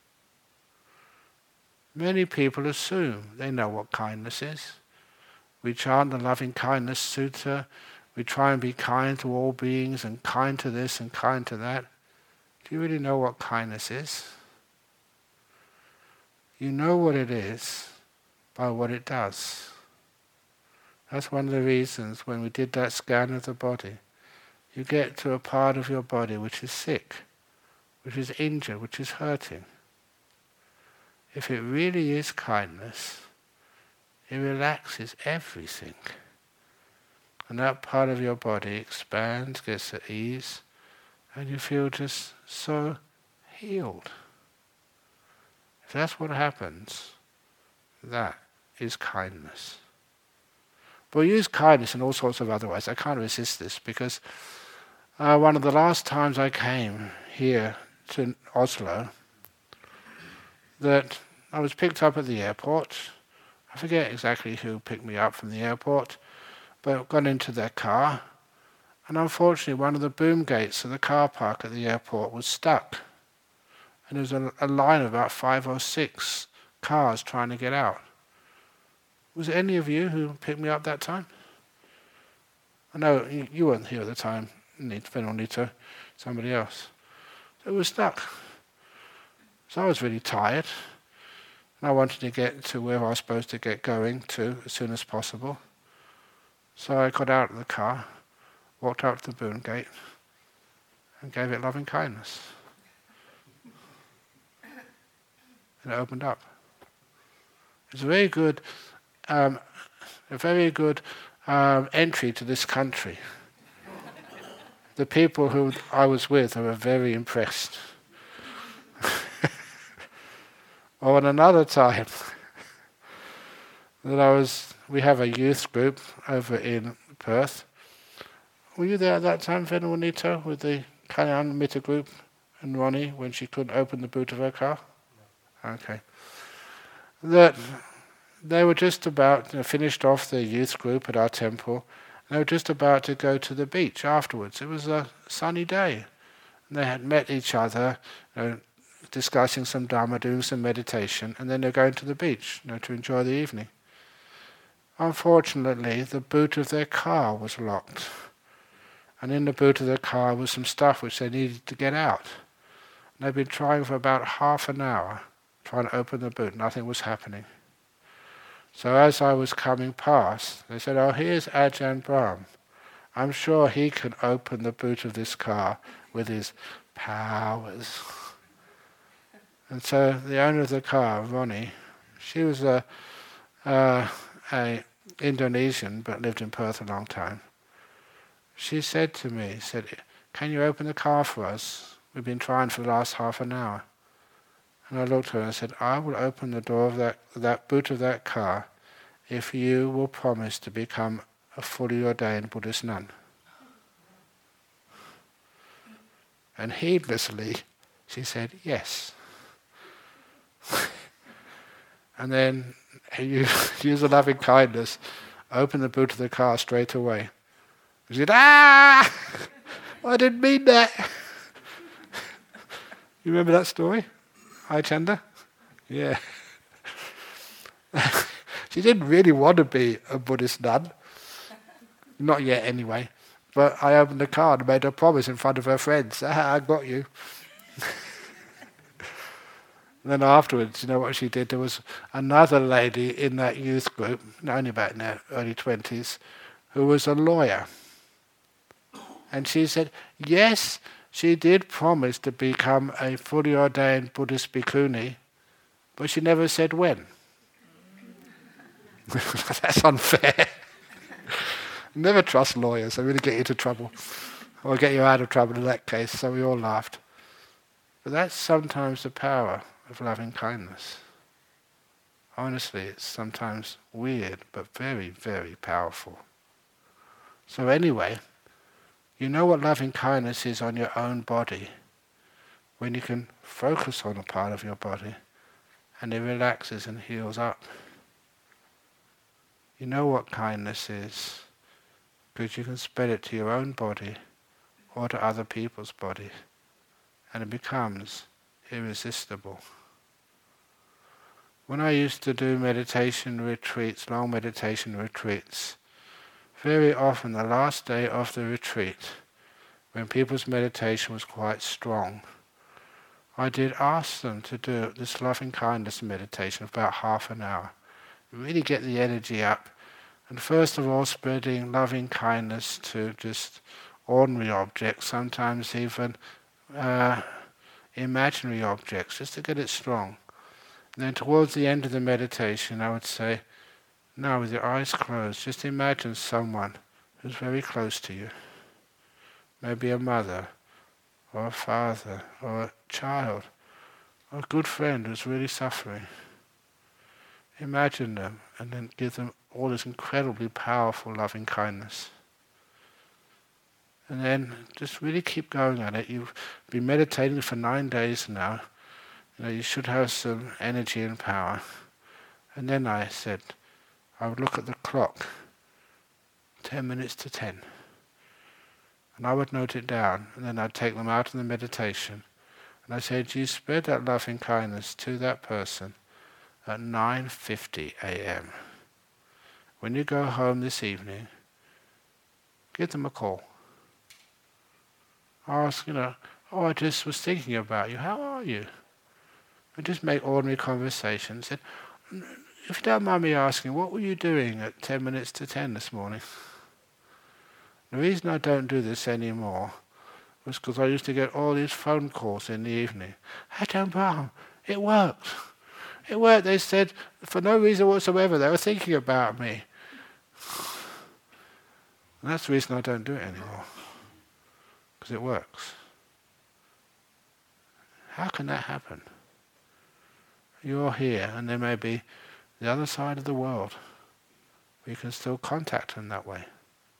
Many people assume they know what kindness is. We chant the Loving Kindness Sutta. We try and be kind to all beings and kind to this and kind to that. Do you really know what kindness is? You know what it is, by what it does. That's one of the reasons when we did that scan of the body, you get to a part of your body which is sick, which is injured, which is hurting. If it really is kindness, it relaxes everything. And that part of your body expands, gets at ease, and you feel just so healed. If that's what happens, that is kindness. But we use kindness in all sorts of other ways. I can't resist this because uh, one of the last times I came here to Oslo, that I was picked up at the airport. I forget exactly who picked me up from the airport, but got into their car, and unfortunately one of the boom gates of the car park at the airport was stuck. And there was a, a line of about five or six cars trying to get out. Was it any of you who picked me up that time? I know you, you weren't here at the time, Benito, somebody else. So it was stuck. So I was really tired, and I wanted to get to where I was supposed to get going to as soon as possible. So I got out of the car, walked up to the boom gate, and gave it loving kindness. And it opened up. It's a very good, um, a very good um, entry to this country. The people who I was with were very impressed. Or on another time, that I was, we have a youth group over in Perth. Were you there at that time, Venuanito, with the Kalyan Mitta group and Ronnie when she couldn't open the boot of her car? No. Okay. That they were just about, you know, finished off the youth group at our temple. They were just about to go to the beach afterwards. It was a sunny day. And they had met each other, you know, discussing some Dharma, doing some meditation, and then they're going to the beach, you know, to enjoy the evening. Unfortunately, the boot of their car was locked. And in the boot of their car was some stuff which they needed to get out. And they'd been trying for about half an hour, trying to open the boot. Nothing was happening. So as I was coming past, they said, "Oh, here's Ajahn Brahm. I'm sure he can open the boot of this car with his powers." And so the owner of the car, Ronnie, she was a, uh, a Indonesian but lived in Perth a long time. She said to me, said, "Can you open the car for us? We've been trying for the last half an hour." And I looked at her and I said, "I will open the door of that, that boot of that car if you will promise to become a fully ordained Buddhist nun." And heedlessly, she said, "Yes." And then you use a loving kindness, open the boot of the car straight away. She said, "Ah! I didn't mean that." You remember that story? Hi, Chanda? Yeah. She didn't really want to be a Buddhist nun. Not yet, anyway. But I opened the car and made her promise in front of her friends. "Ah, I got you." And then afterwards, you know what she did? There was another lady in that youth group, only about in her early twenties, who was a lawyer. And she said, yes, she did promise to become a fully ordained Buddhist bhikkhuni, but she never said when. That's unfair. Never trust lawyers, they're going to get you into trouble. Or get you out of trouble in that case, so we all laughed. But that's sometimes the power of loving kindness. Honestly, it's sometimes weird, but very, very powerful. So anyway, you know what loving kindness is on your own body, when you can focus on a part of your body and it relaxes and heals up. You know what kindness is, because you can spread it to your own body or to other people's body, and it becomes irresistible. When I used to do meditation retreats, long meditation retreats, very often the last day of the retreat, when people's meditation was quite strong, I did ask them to do this loving kindness meditation for about half an hour, really get the energy up. And first of all, spreading loving kindness to just ordinary objects, sometimes even uh, imaginary objects, just to get it strong. And then towards the end of the meditation, I would say, now with your eyes closed, just imagine someone who's very close to you. Maybe a mother, or a father, or a child, or a good friend who's really suffering. Imagine them, and then give them all this incredibly powerful loving kindness. And then just really keep going at it. You've been meditating for nine days now. You know, you should have some energy and power. And then I said, I would look at the clock, ten minutes to ten. And I would note it down, and then I'd take them out of the meditation. And I said, you spread that loving kindness to that person at nine fifty a.m. When you go home this evening, give them a call. Ask, you know, oh, I just was thinking about you. How are you? And just make ordinary conversation. Said, if you don't mind me asking, what were you doing at ten minutes to ten this morning? The reason I don't do this anymore was because I used to get all these phone calls in the evening. Ajahn Brahm, it worked. It worked. They said, for no reason whatsoever, they were thinking about me. And that's the reason I don't do it anymore. Because it works. How can that happen? You're here, and there may be the other side of the world. We can still contact them that way.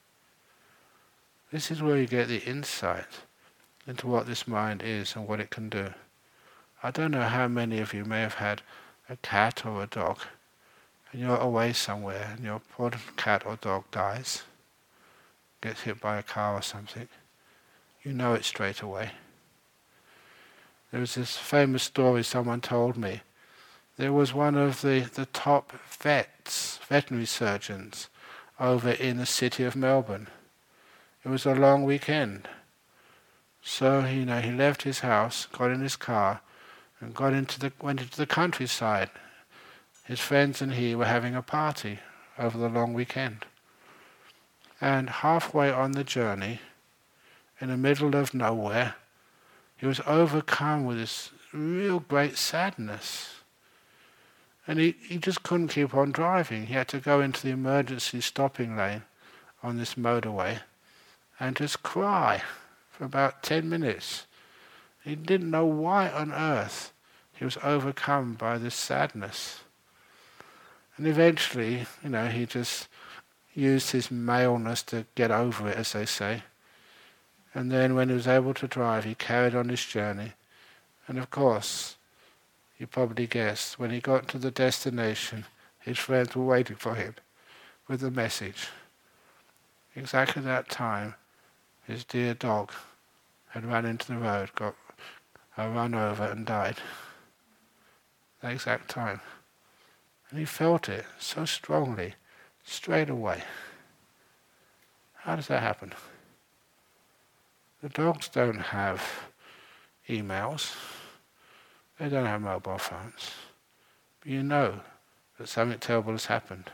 This is where you get the insight into what this mind is and what it can do. I don't know how many of you may have had a cat or a dog, and you're away somewhere, and your poor cat or dog dies, gets hit by a car or something. You know it straight away. There was this famous story someone told me. There was one of the, the top vets, veterinary surgeons, over in the city of Melbourne. It was a long weekend. So, you know, he left his house, got in his car, and got into the went into the countryside. His friends and he were having a party over the long weekend. And halfway on the journey, in the middle of nowhere, he was overcome with this real great sadness. And he, he just couldn't keep on driving. He had to go into the emergency stopping lane on this motorway and just cry for about ten minutes. He didn't know why on earth he was overcome by this sadness. And eventually, you know, he just used his maleness to get over it, as they say. And then when he was able to drive, he carried on his journey. And of course, you probably guessed, when he got to the destination, his friends were waiting for him with a message. Exactly that time, his dear dog had run into the road, got uh, run over and died. That exact time. And he felt it so strongly, straight away. How does that happen? The dogs don't have emails. They don't have mobile phones. But you know that something terrible has happened.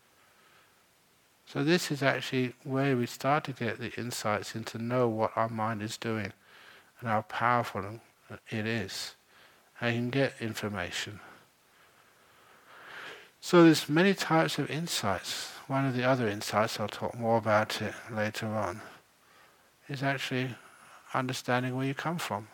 So this is actually where we start to get the insights into know what our mind is doing and how powerful it is. How you can get information. So there's many types of insights. One of the other insights, I'll talk more about it later on, is actually understanding where you come from.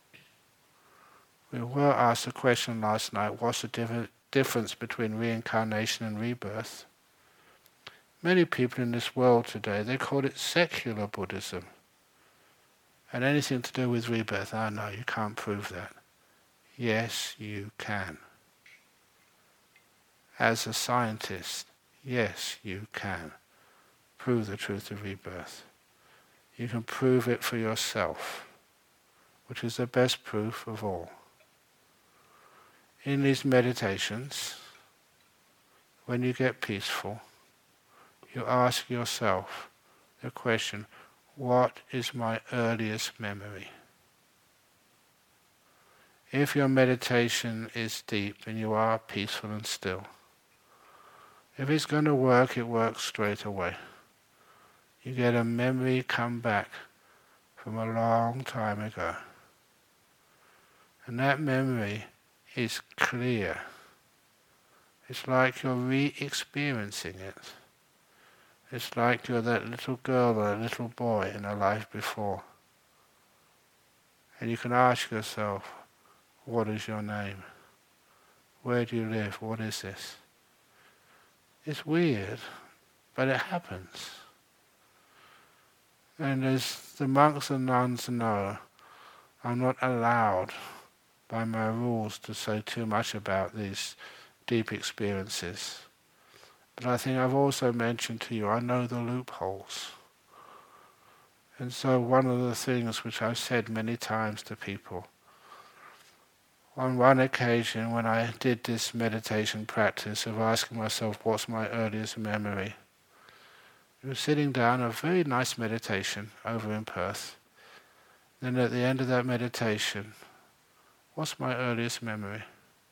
We were asked a question last night, what's the diff- difference between reincarnation and rebirth? Many people in this world today, they call it secular Buddhism. And anything to do with rebirth, oh no, you can't prove that. Yes, you can. As a scientist, yes, you can prove the truth of rebirth. You can prove it for yourself, which is the best proof of all. In these meditations, when you get peaceful, you ask yourself the question, what is my earliest memory? If your meditation is deep and you are peaceful and still, If it's going to work, it works straight away. You get a memory come back from a long time ago. And that memory is clear. It's like you're re-experiencing it. It's like you're that little girl or that little boy in a life before. And you can ask yourself, what is your name? Where do you live? What is this? It's weird, but it happens. And as the monks and nuns know, I'm not allowed by my rules to say too much about these deep experiences. But I think I've also mentioned to you, I know the loopholes. And so one of the things which I've said many times to people, on one occasion when I did this meditation practice of asking myself, what's my earliest memory? I was sitting down, a very nice meditation over in Perth. Then at the end of that meditation, what's my earliest memory?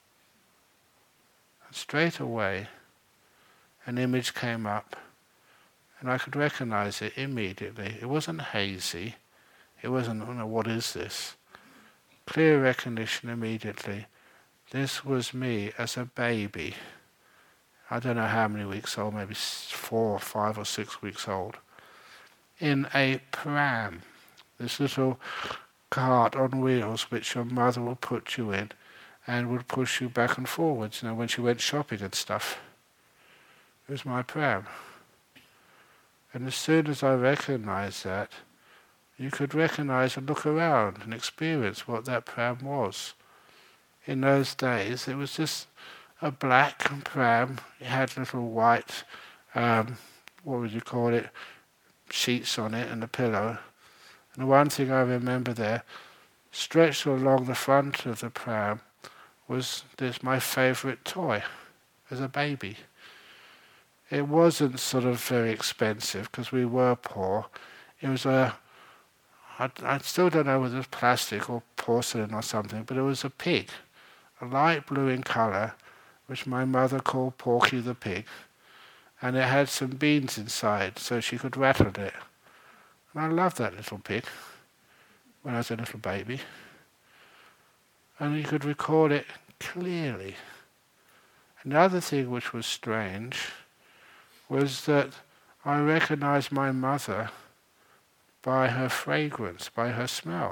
And straight away, an image came up, and I could recognize it immediately. It wasn't hazy. It wasn't, oh no, what is this? Clear recognition immediately. This was me as a baby. I don't know how many weeks old, maybe four or five or six weeks old, in a pram, this little cart on wheels which your mother would put you in and would push you back and forwards, you know, when she went shopping and stuff. It was my pram. And as soon as I recognized that, you could recognize and look around and experience what that pram was. In those days, it was just a black pram. It had little white, um, what would you call it, sheets on it and a pillow. And the one thing I remember there, stretched along the front of the pram, was this my favourite toy as a baby. It wasn't sort of very expensive because we were poor. It was a, I, I still don't know whether it was plastic or porcelain or something, but it was a pig, a light blue in colour, which my mother called Porky the Pig, and it had some beans inside so she could rattle it. And I loved that little pig when I was a little baby. And you could recall it clearly. Another thing which was strange was that I recognized my mother by her fragrance, by her smell.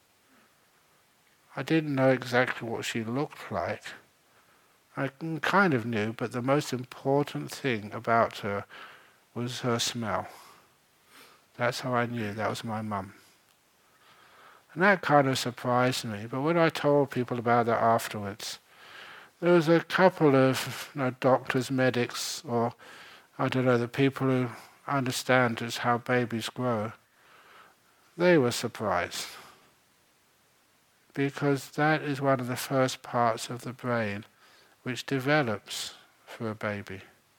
I didn't know exactly what she looked like. I kind of knew, but the most important thing about her was her smell. That's how I knew that was my mum. And that kind of surprised me, but when I told people about that afterwards, there was a couple of you know, doctors, medics, or I don't know, the people who understand just how babies grow. They were surprised. Because that is one of the first parts of the brain which develops for a baby.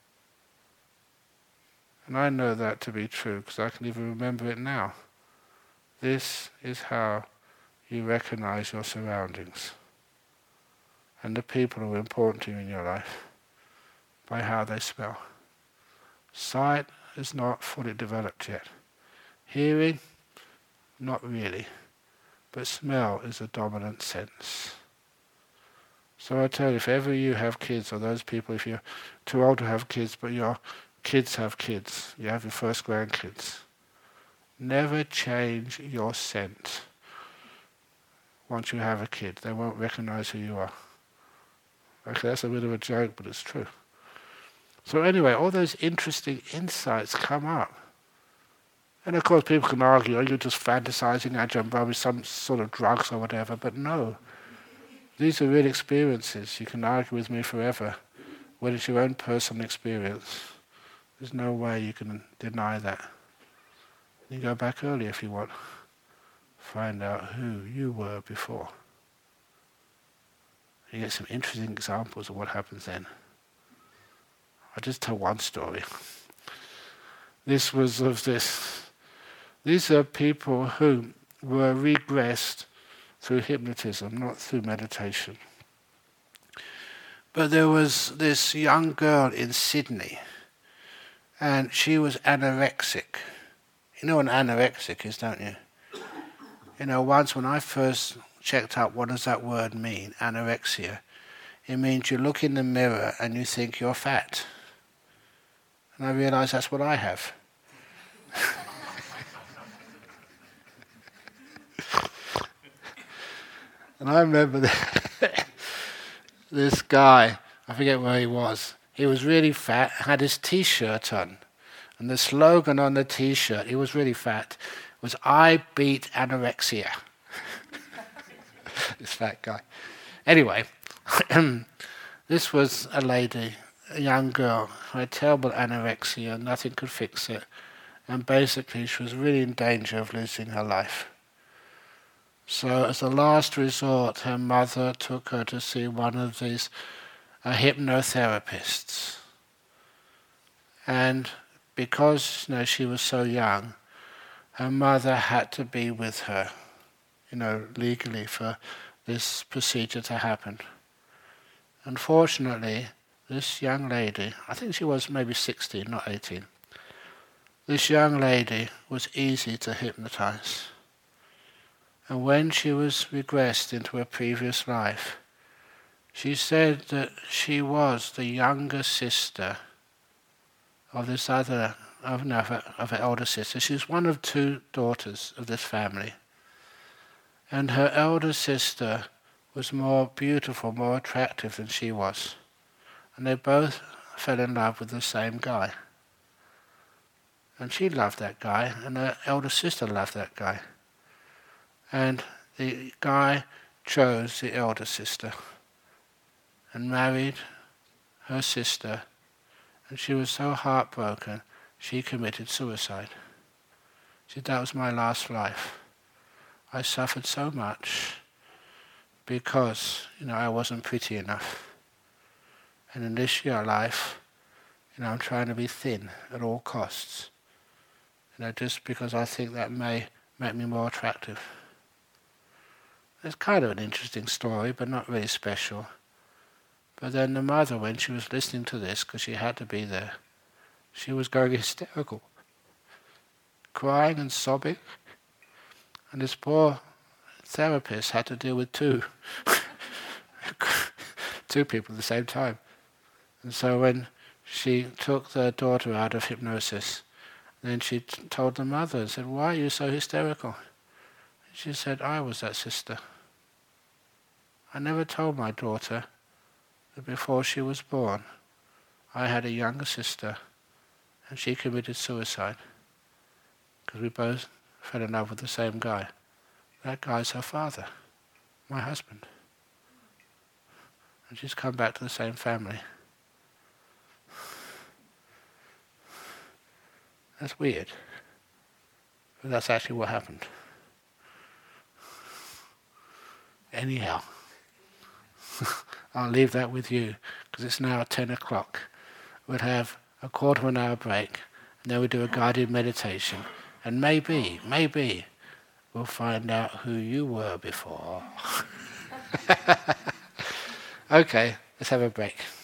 And I know that to be true because I can even remember it now. This is how you recognize your surroundings and the people who are important to you in your life by how they smell. Sight is not fully developed yet. Hearing, not really. But smell is a dominant sense. So I tell you, if ever you have kids, or those people, if you're too old to have kids, but your kids have kids, you have your first grandkids, never change your scent once you have a kid. They won't recognize who you are. Okay, that's a bit of a joke, but it's true. So anyway, all those interesting insights come up. And of course people can argue, oh, you're just fantasizing, Ajahn with some sort of drugs or whatever, but no. These are real experiences. You can argue with me forever. When it's your own personal experience, there's no way you can deny that. You go back early if you want. Find out who you were before. You get some interesting examples of what happens then. I'll just tell one story. This was of this. These are people who were regressed through hypnotism, not through meditation. But there was this young girl in Sydney, and she was anorexic. You know what an anorexic is, don't you? You know, once when I first checked out what does that word mean, anorexia, it means you look in the mirror and you think you're fat. And I realised that's what I have. And I remember that this guy, I forget where he was, he was really fat, had his T-shirt on. And the slogan on the T-shirt, he was really fat, was "I beat anorexia." This fat guy. Anyway, this was a lady, a young girl, who had terrible anorexia, nothing could fix it. And basically she was really in danger of losing her life. So as a last resort, her mother took her to see one of these uh, hypnotherapists. And because you know, she was so young, her mother had to be with her, you know, legally for this procedure to happen. Unfortunately, this young lady, I think she was maybe sixteen, not eighteen, this young lady was easy to hypnotize. And when she was regressed into her previous life, she said that she was the younger sister of this other, of, no, of, her, of her elder sister. She was one of two daughters of this family. And her elder sister was more beautiful, more attractive than she was. And they both fell in love with the same guy. And she loved that guy, and her elder sister loved that guy. And the guy chose the elder sister and married her sister, and she was so heartbroken she committed suicide. She said, "That was my last life. I suffered so much because, you know, I wasn't pretty enough. And in this year life, you know, I'm trying to be thin at all costs. You know, just because I think that may make me more attractive." It's kind of an interesting story, but not really special. But then the mother, when she was listening to this, because she had to be there, she was going hysterical, crying and sobbing. And this poor therapist had to deal with two, two people at the same time. And so when she took the daughter out of hypnosis, then she t- told the mother and said, "Why are you so hysterical?" She said, "I was that sister. I never told my daughter that before she was born, I had a younger sister and she committed suicide because we both fell in love with the same guy. That guy's her father, my husband. And she's come back to the same family." That's weird, but that's actually what happened. Anyhow, I'll leave that with you, because it's now ten o'clock. We'll have a quarter of an hour break, and then we'll do a guided meditation. And maybe, maybe, we'll find out who you were before. Okay, let's have a break.